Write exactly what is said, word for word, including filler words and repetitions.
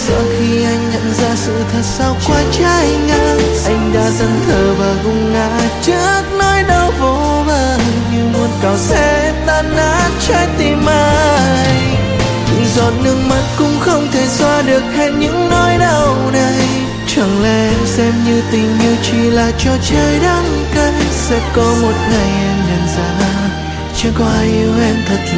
Sợ khi anh nhận ra sự thật sau quá trái ngang, anh đã dần thờ và gục ngã trước nỗi đau vô bờ, như muốn cào xé tan nát trái tim anh. Từng giọt nước mắt cũng không thể xóa được hết những nỗi đau này. Chẳng lẽ em xem như tình yêu chỉ là trò chơi đắng cay? Sẽ có một ngày em nhận ra chẳng có ai yêu em thật